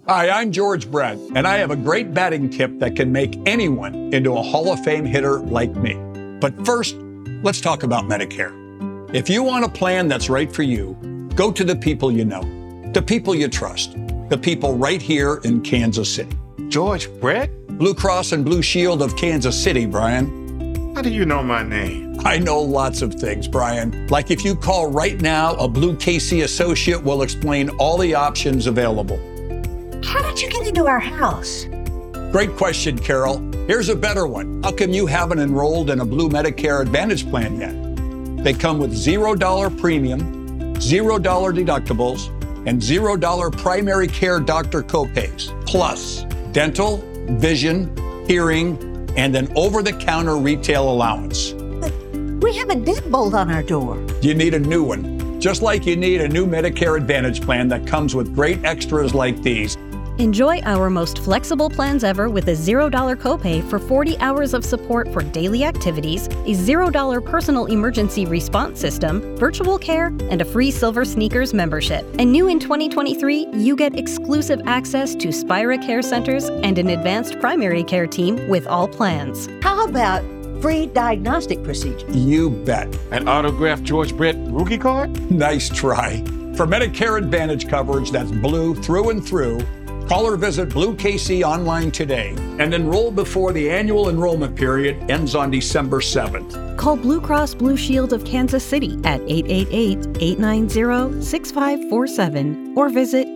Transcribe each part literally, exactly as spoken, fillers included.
Hi, I'm George Brett, and I have a great batting tip that can make anyone into a Hall of Fame hitter like me. But first, let's talk about Medicare. If you want a plan that's right for you, go to the people you know, the people you trust, the people right here in Kansas City. George Brett? Blue Cross and Blue Shield of Kansas City, Brian. How do you know my name? I know lots of things, Brian. Like if you call right now, a Blue K C associate will explain all the options available. How did you get into our house? Great question, Carol. Here's a better one. How come you haven't enrolled in a Blue Medicare Advantage plan yet? They come with zero dollar premium, zero dollar deductibles, and zero dollar primary care doctor copays, plus dental, vision, hearing, and an over-the-counter retail allowance. But we have a deadbolt on our door. You need a new one, just like you need a new Medicare Advantage plan that comes with great extras like these. Enjoy our most flexible plans ever with a zero dollar copay for forty hours of support for daily activities, a zero dollar personal emergency response system, virtual care, and a free Silver Sneakers membership. And new in twenty twenty-three, you get exclusive access to Spira Care Centers and an advanced primary care team with all plans. How about free diagnostic procedure? You bet. An autographed George Brett rookie card? Nice try. For Medicare Advantage coverage that's blue through and through, call or visit Blue K C online today and enroll before the annual enrollment period ends on December seventh. Call Blue Cross Blue Shield of Kansas City at eight eight eight, eight nine zero, six five four seven or visit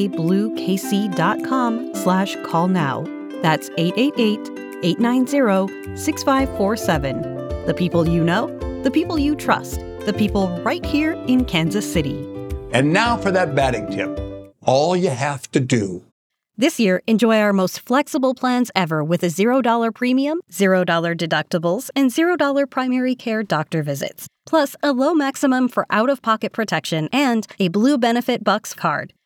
mabluekc.com slash call now. That's eight eight eight, eight nine zero, six five four seven. The people you know, the people you trust, the people right here in Kansas City. And now for that batting tip. All you have to do. This year, enjoy our most flexible plans ever with a zero dollar premium, zero dollar deductibles, and zero dollar primary care doctor visits. Plus, a low maximum for out-of-pocket protection and a Blue Benefit Bucks card.